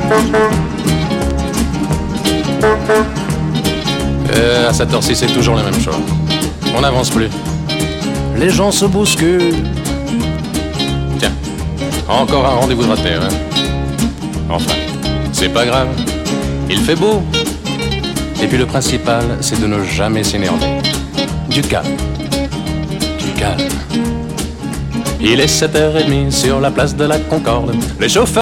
À cette heure-ci, c'est toujours la même chose. On n'avance plus. Les gens se bousculent. Tiens, encore un rendez-vous de raté, hein. Enfin, c'est pas grave. Il fait beau. Et puis le principal, c'est de ne jamais s'énerver. Du calme. Du calme. Il est 7h30 sur la place de la Concorde. Les chauffeurs